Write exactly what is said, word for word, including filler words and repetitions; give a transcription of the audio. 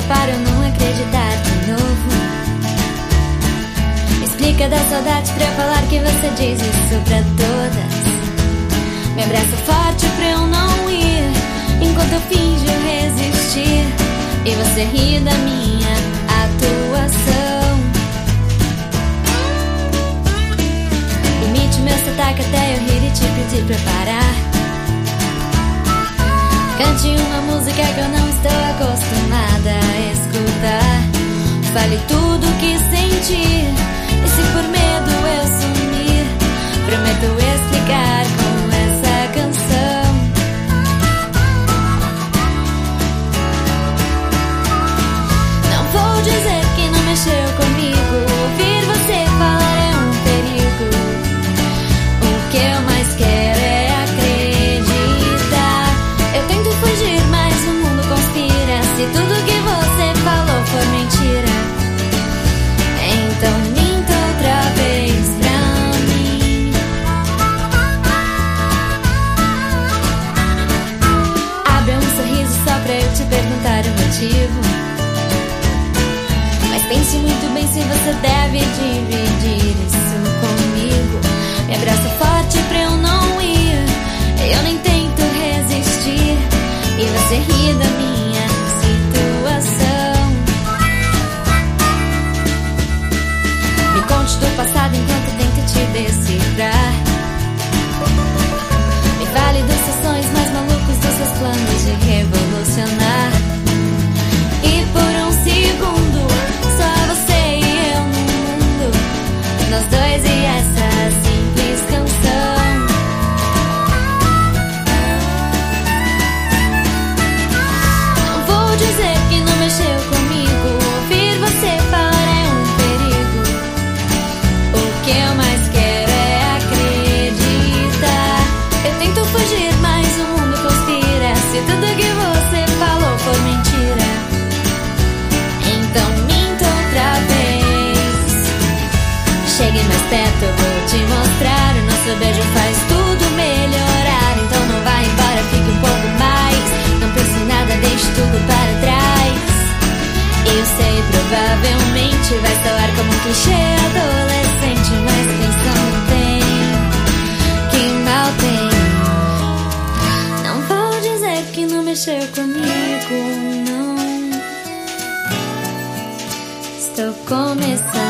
para eu não acreditar de novo. Explica da saudade pra eu falar que você diz isso pra todas. Me abraça forte pra eu não ir, enquanto eu finjo resistir. E você ri da minha atuação. Imite meu sotaque até eu rir e te pedir pra parar. Cante uma música que eu não estou acostumada a escutar. Fale tudo o que sentir, e se por medo eu sumir, prometo explicar com essa canção. Não vou dizer que não mexeu comigo. Ouvir você falar é um perigo. O que eu mais quero é acreditar. Eu tento fugir, mas o mundo conspira. Se tudo que você falou for mentira, então minta outra vez pra mim. Abra um sorriso só pra eu te perguntar o motivo. Mas pense muito bem se você deve dividir isso comigo. Me abraça forte pra eu não ir, eu nem tento resistir. E você ri da minha situação. Me conte do passado enquanto tento te decifrar. Me fale dos seus sonhos mais malucos, dos seus planos de revolucionar. E por um segundo, só você e eu no mundo, nós dois e essa simples canção. Não vou dizer que não mexeu comigo. Ouvir você falar é um perigo. O que eu mais quero é acreditar. Eu tento fugir, mas o mundo conspira. Se tudo que você falou for mentira, então minta outra vez. Chegue mais perto, eu vou te mostrar. O nosso beijo faz tudo melhorar. Então não vá embora, fique um pouco mais. Não pense em nada, deixe tudo para trás. Eu sei, provavelmente vai soar como um clichê adolescente, mas atenção, não tem, que mal tem. Não vou dizer que não mexeu comigo, não. Estou começando